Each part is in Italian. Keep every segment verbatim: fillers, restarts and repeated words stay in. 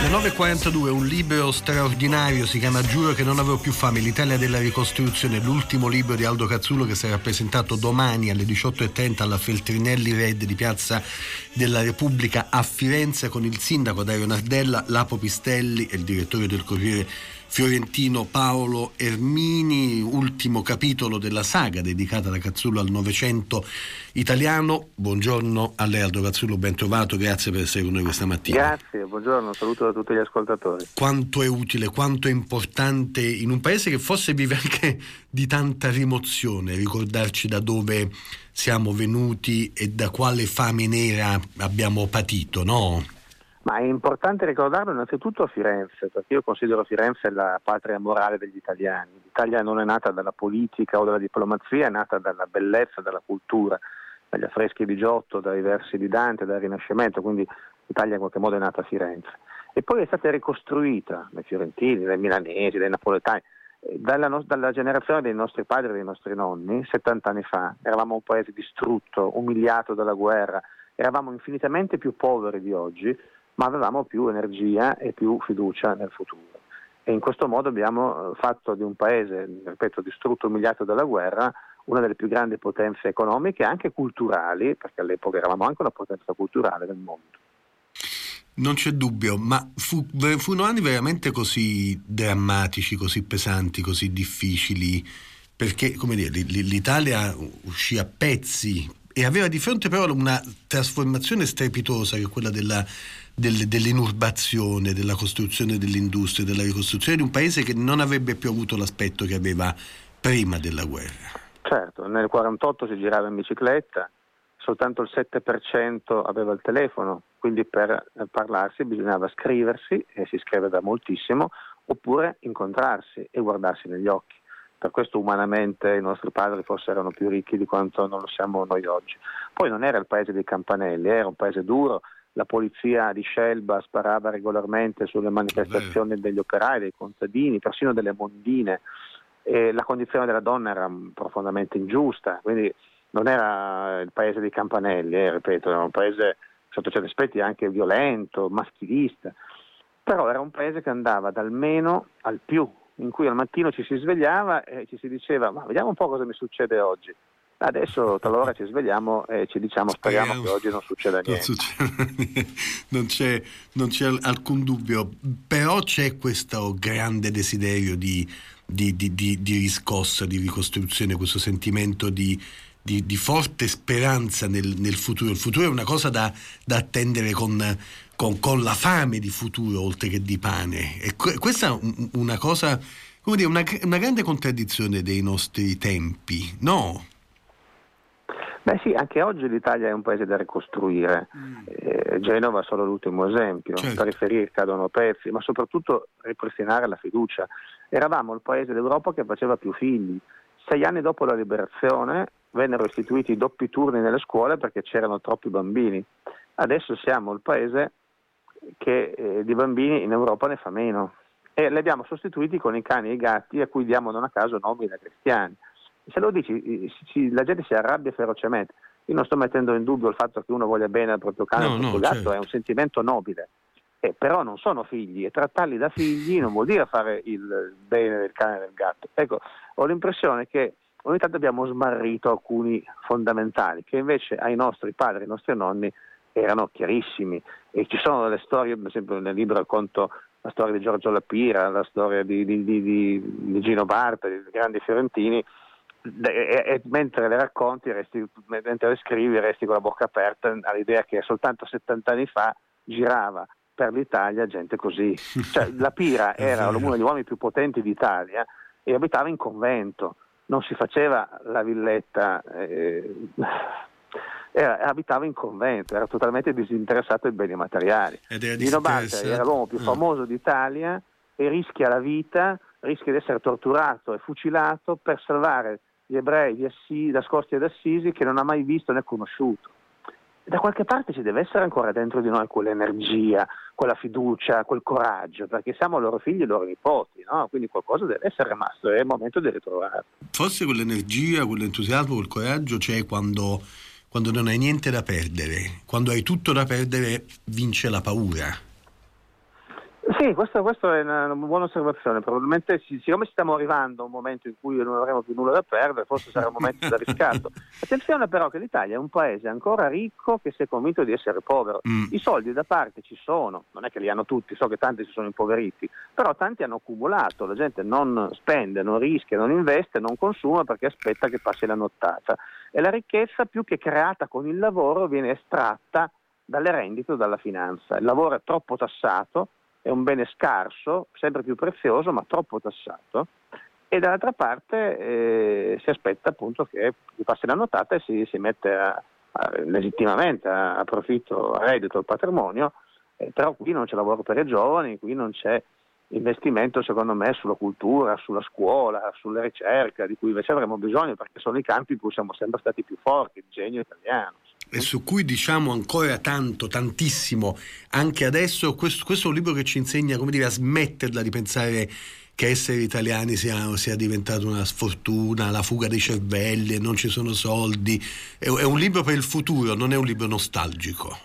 nove e quarantadue, un libro straordinario, si chiama Giuro che non avevo più fame, l'Italia della ricostruzione, l'ultimo libro di Aldo Cazzullo, che sarà presentato domani alle diciotto e trenta alla Feltrinelli Red di Piazza della Repubblica a Firenze, con il sindaco Dario Nardella, Lapo Pistelli e il direttore del Corriere fiorentino Paolo Ermini. Ultimo capitolo della saga dedicata da Cazzullo al Novecento italiano. Buongiorno a lei, Aldo Cazzullo, ben trovato, grazie per essere con noi questa mattina. Grazie, buongiorno, saluto da tutti gli ascoltatori. Quanto è utile, quanto è importante in un paese che forse vive anche di tanta rimozione ricordarci da dove siamo venuti e da quale fame nera abbiamo patito, no? Ma è importante ricordarlo innanzitutto a Firenze, perché io considero Firenze la patria morale degli italiani. L'Italia non è nata dalla politica o dalla diplomazia, è nata dalla bellezza, dalla cultura, dagli affreschi di Giotto, dai versi di Dante, dal Rinascimento, quindi l'Italia in qualche modo è nata a Firenze. E poi è stata ricostruita dai fiorentini, dai milanesi, dai napoletani, dalla, no- dalla generazione dei nostri padri e dei nostri nonni, settanta anni fa. Eravamo un paese distrutto, umiliato dalla guerra, eravamo infinitamente più poveri di oggi, ma avevamo più energia e più fiducia nel futuro. E in questo modo abbiamo fatto di un paese, ripeto, distrutto, umiliato dalla guerra, una delle più grandi potenze economiche e anche culturali, perché all'epoca eravamo anche una potenza culturale del mondo. Non c'è dubbio, ma fu, furono anni veramente così drammatici, così pesanti, così difficili, perché, come dire, l'Italia uscì a pezzi e aveva di fronte però una trasformazione strepitosa, che è quella della Del, dell'inurbazione, della costruzione dell'industria, della ricostruzione di un paese che non avrebbe più avuto l'aspetto che aveva prima della guerra. Certo, nel quarantotto si girava in bicicletta, soltanto il sette per cento aveva il telefono, quindi per parlarsi bisognava scriversi, e si scrive da moltissimo, oppure incontrarsi e guardarsi negli occhi. Per questo umanamente i nostri padri forse erano più ricchi di quanto non lo siamo noi oggi. Poi non era il paese dei campanelli, era un paese duro. La polizia di Scelba sparava regolarmente sulle manifestazioni degli operai, dei contadini, persino delle mondine. E la condizione della donna era profondamente ingiusta, quindi non era il paese dei campanelli, eh, ripeto, era un paese sotto certi aspetti anche violento, maschilista, però era un paese che andava dal meno al più, in cui al mattino ci si svegliava e ci si diceva: ma vediamo un po' cosa mi succede oggi. Adesso talora ci svegliamo e ci diciamo speriamo, speriamo che oggi non succeda niente. Non, succede, non, c'è, non c'è alcun dubbio, però c'è questo grande desiderio di, di, di, di, di riscossa, di ricostruzione, questo sentimento di, di, di forte speranza nel, nel futuro. Il futuro è una cosa da, da attendere con, con, con la fame di futuro oltre che di pane. E questa è una cosa, come dire, una, una grande contraddizione dei nostri tempi, no? Beh sì, anche oggi l'Italia è un paese da ricostruire. Mm. Eh, Genova è solo l'ultimo esempio, certo. Periferie cadono pezzi, ma soprattutto ripristinare la fiducia. Eravamo il paese d'Europa che faceva più figli. Sei anni dopo la liberazione vennero istituiti i doppi turni nelle scuole perché c'erano troppi bambini. Adesso siamo il paese che eh, di bambini in Europa ne fa meno. E li abbiamo sostituiti con i cani e i gatti, a cui diamo non a caso nomi da cristiani. Se lo dici, la gente si arrabbia ferocemente. Io non sto mettendo in dubbio il fatto che uno voglia bene al proprio cane o al proprio gatto, certo. È un sentimento nobile, eh, però non sono figli, e trattarli da figli non vuol dire fare il bene del cane e del gatto. Ecco, ho l'impressione che ogni tanto abbiamo smarrito alcuni fondamentali che invece ai nostri padri, ai nostri nonni erano chiarissimi, e ci sono delle storie, per esempio nel libro racconto la storia di Giorgio Lapira, la storia di, di, di, di, di Gino Barta, di grandi fiorentini. E, e mentre le racconti, resti, mentre le scrivi, resti con la bocca aperta all'idea che soltanto settanta anni fa girava per l'Italia gente così. Cioè, la Pira era uno degli uomini più potenti d'Italia e abitava in convento, non si faceva la villetta, eh, era, abitava in convento, era totalmente disinteressato ai beni materiali. Gino Barta era l'uomo più famoso d'Italia e rischia la vita, rischia di essere torturato e fucilato per salvare gli ebrei di Assisi, nascosti ad Assisi, che non ha mai visto né conosciuto. Da qualche parte ci deve essere ancora dentro di noi quell'energia, quella fiducia, quel coraggio, perché siamo loro figli e loro nipoti, no? Quindi qualcosa deve essere rimasto, è il momento di ritrovarlo. Forse quell'energia, quell'entusiasmo, quel coraggio c'è quando, quando non hai niente da perdere. Quando hai tutto da perdere vince la paura. Sì, questo, questo è una, una buona osservazione. Probabilmente, sì, siccome stiamo arrivando a un momento in cui non avremo più nulla da perdere, forse sarà un momento da riscatto. Attenzione però che l'Italia è un paese ancora ricco che si è convinto di essere povero. Mm. I soldi da parte ci sono, non è che li hanno tutti, so che tanti si sono impoveriti, però tanti hanno accumulato, la gente non spende, non rischia, non investe, non consuma perché aspetta che passi la nottata. E la ricchezza, più che creata con il lavoro, viene estratta dalle rendite o dalla finanza. Il lavoro è troppo tassato, è un bene scarso, sempre più prezioso, ma troppo tassato, e dall'altra parte eh, si aspetta appunto che passi la nottata e si, si mette a, a, legittimamente a, a profitto, a reddito il patrimonio, eh, però qui non c'è lavoro per i giovani, qui non c'è investimento secondo me sulla cultura, sulla scuola, sulla ricerca, di cui invece avremo bisogno perché sono i campi in cui siamo sempre stati più forti, il genio italiano. E su cui diciamo ancora tanto, tantissimo, anche adesso. Questo, questo è un libro che ci insegna, come dire, a smetterla di pensare che essere italiani sia, sia diventato una sfortuna, la fuga dei cervelli, non ci sono soldi. È, è un libro per il futuro, non è un libro nostalgico.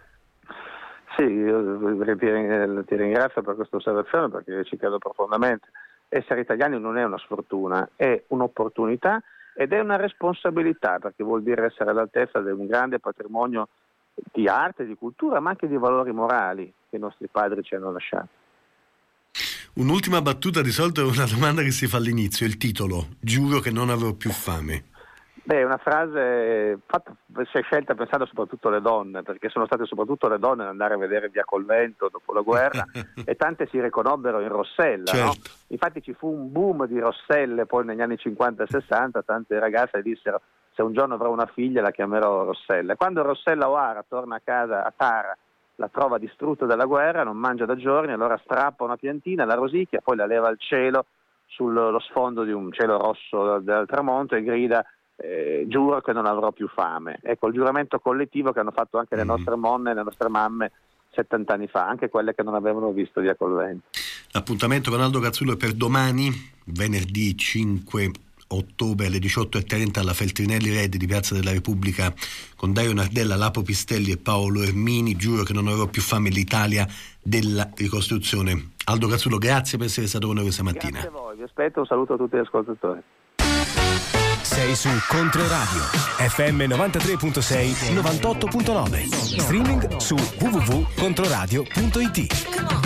Sì, io ti ringrazio per questa osservazione perché ci credo profondamente. Essere italiani non è una sfortuna, è un'opportunità ed è una responsabilità, perché vuol dire essere all'altezza di un grande patrimonio di arte, di cultura, ma anche di valori morali che i nostri padri ci hanno lasciato. Un'ultima battuta, di solito è una domanda che si fa all'inizio, il titolo, giuro che non avrò più fame. Beh, è una frase fatta, si è scelta pensando soprattutto alle donne, perché sono state soprattutto le donne ad andare a vedere Via col Vento dopo la guerra e tante si riconobbero in Rossella, certo. No? Infatti ci fu un boom di Rosselle poi negli anni cinquanta e sessanta, tante ragazze dissero se un giorno avrò una figlia la chiamerò Rossella. E quando Rossella O'Hara torna a casa a Tara, la trova distrutta dalla guerra, non mangia da giorni, allora strappa una piantina, la rosicchia, poi la leva al cielo, sullo sfondo di un cielo rosso del tramonto e grida Eh, giuro che non avrò più fame. Ecco il giuramento collettivo che hanno fatto anche le nostre nonne e le nostre mamme settanta anni fa, anche quelle che non avevano visto Via col Vento. L'appuntamento con Aldo Cazzullo è per domani, venerdì cinque ottobre alle diciotto e trenta alla Feltrinelli Red di Piazza della Repubblica con Dario Nardella, Lapo Pistelli e Paolo Ermini. Giuro che non avrò più fame, l'Italia della ricostruzione. Aldo Cazzullo, grazie per essere stato con noi questa mattina. Grazie a voi, vi aspetto, un saluto a tutti gli ascoltatori. Sei su Controradio F M novantatré virgola sei, novantotto virgola nove, streaming su w w w punto controradio punto i t.